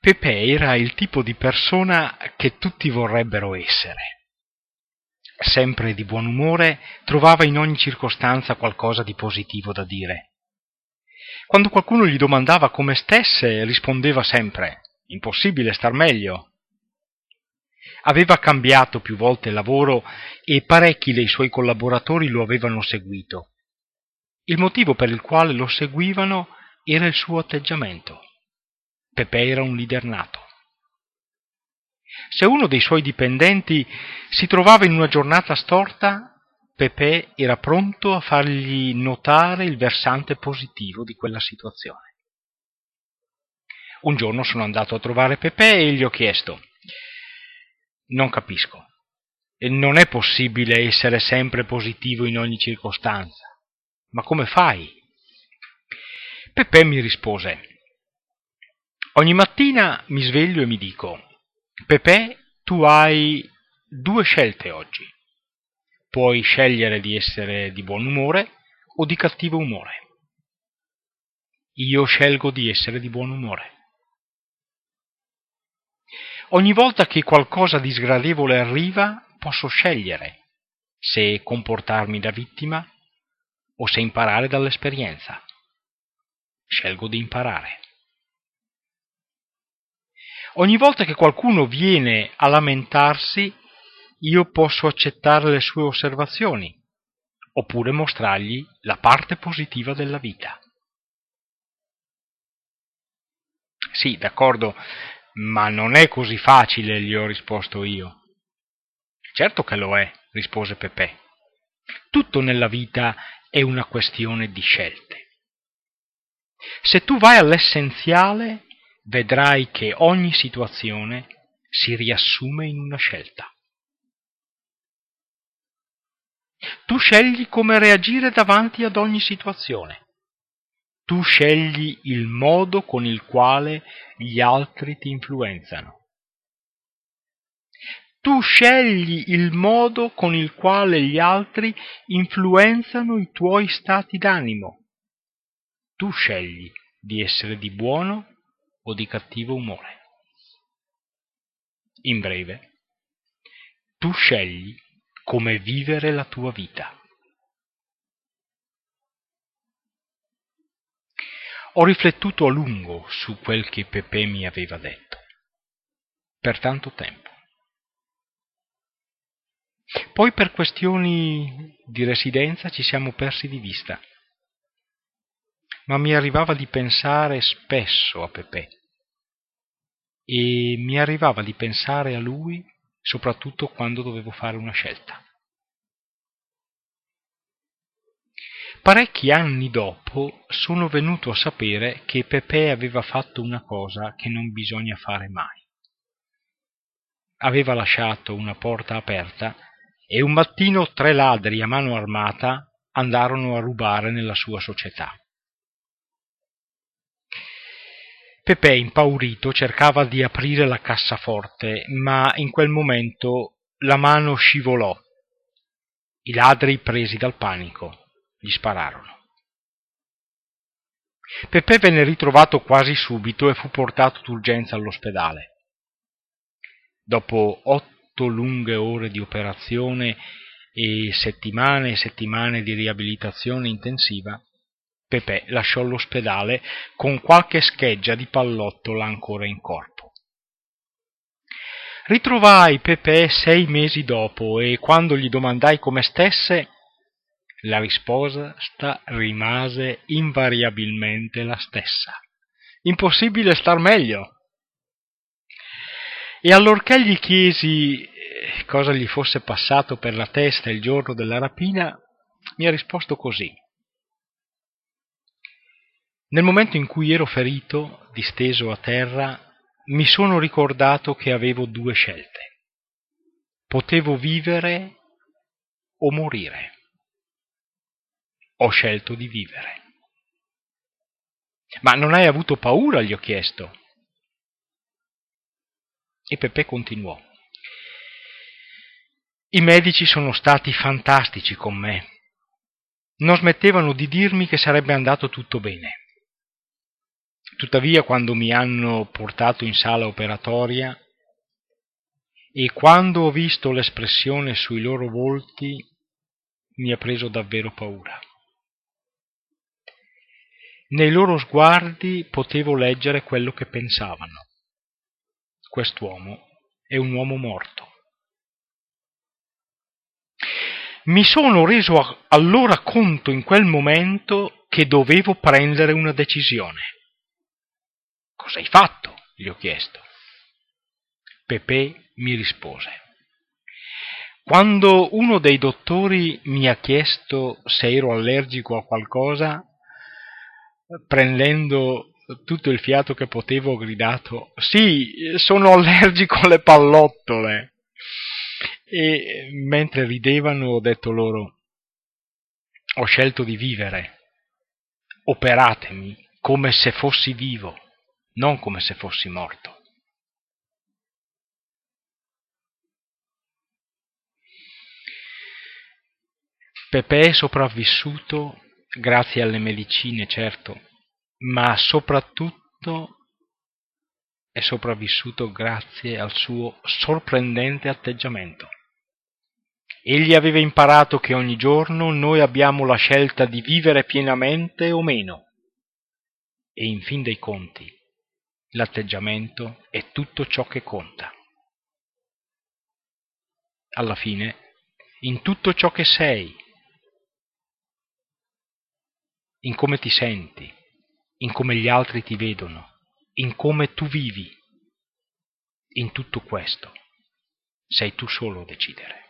Pepe era il tipo di persona che tutti vorrebbero essere. Sempre di buon umore, trovava in ogni circostanza qualcosa di positivo da dire. Quando qualcuno gli domandava come stesse, rispondeva sempre: impossibile star meglio. Aveva cambiato più volte lavoro e parecchi dei suoi collaboratori lo avevano seguito. Il motivo per il quale lo seguivano era il suo atteggiamento. Pepe era un leader nato. Se uno dei suoi dipendenti si trovava in una giornata storta, Pepe era pronto a fargli notare il versante positivo di quella situazione. Un giorno sono andato a trovare Pepe e gli ho chiesto: non capisco, non è possibile essere sempre positivo in ogni circostanza. Ma come fai? Pepe mi rispose: ogni mattina mi sveglio e mi dico: Pepe, tu hai due scelte oggi. Puoi scegliere di essere di buon umore o di cattivo umore. Io scelgo di essere di buon umore. Ogni volta che qualcosa di sgradevole arriva, posso scegliere se comportarmi da vittima o se imparare dall'esperienza. Scelgo di imparare. Ogni volta che qualcuno viene a lamentarsi, io posso accettare le sue osservazioni, oppure mostrargli la parte positiva della vita. Sì, d'accordo, ma non è così facile, gli ho risposto io. Certo che lo è, rispose Pepe. Tutto nella vita è una questione di scelte. Se tu vai all'essenziale, vedrai che ogni situazione si riassume in una scelta. Tu scegli come reagire davanti ad ogni situazione. Tu scegli il modo con il quale gli altri ti influenzano. Tu scegli il modo con il quale gli altri influenzano i tuoi stati d'animo. Tu scegli di essere di buono o di cattivo umore. In breve, tu scegli come vivere la tua vita. Ho riflettuto a lungo su quel che Pepe mi aveva detto, per tanto tempo. Poi per questioni di residenza ci siamo persi di vista, ma mi arrivava di pensare spesso a Pepe e mi arrivava di pensare a lui soprattutto quando dovevo fare una scelta. Parecchi anni dopo sono venuto a sapere che Pepe aveva fatto una cosa che non bisogna fare mai. Aveva lasciato una porta aperta e un mattino 3 ladri a mano armata andarono a rubare nella sua società. Pepe, impaurito, cercava di aprire la cassaforte, ma in quel momento la mano scivolò. I ladri, presi dal panico, gli spararono. Pepe venne ritrovato quasi subito e fu portato d'urgenza all'ospedale. Dopo 8 lunghe ore di operazione e settimane di riabilitazione intensiva, Pepe lasciò l'ospedale con qualche scheggia di pallottola ancora in corpo. Ritrovai Pepe 6 mesi dopo e quando gli domandai come stesse, la risposta rimase invariabilmente la stessa. Impossibile star meglio. E allorché gli chiesi cosa gli fosse passato per la testa il giorno della rapina, mi ha risposto così: nel momento in cui ero ferito, disteso a terra, mi sono ricordato che avevo 2 scelte. Potevo vivere o morire. Ho scelto di vivere. Ma non hai avuto paura? Gli ho chiesto. E Pepe continuò: i medici sono stati fantastici con me. Non smettevano di dirmi che sarebbe andato tutto bene. Tuttavia, quando mi hanno portato in sala operatoria e quando ho visto l'espressione sui loro volti, mi ha preso davvero paura. Nei loro sguardi potevo leggere quello che pensavano. Quest'uomo è un uomo morto. Mi sono reso allora conto in quel momento che dovevo prendere una decisione. Cosa hai fatto? Gli ho chiesto. Pepe mi rispose. Quando uno dei dottori mi ha chiesto se ero allergico a qualcosa, prendendo tutto il fiato che potevo, ho gridato: sì, sono allergico alle pallottole. E mentre ridevano ho detto loro: ho scelto di vivere, operatemi come se fossi vivo, non come se fossi morto. Pepe è sopravvissuto grazie alle medicine, certo, ma soprattutto è sopravvissuto grazie al suo sorprendente atteggiamento. Egli aveva imparato che ogni giorno noi abbiamo la scelta di vivere pienamente o meno, e in fin dei conti l'atteggiamento è tutto ciò che conta. Alla fine, in tutto ciò che sei, in come ti senti, in come gli altri ti vedono, in come tu vivi, in tutto questo sei tu solo a decidere.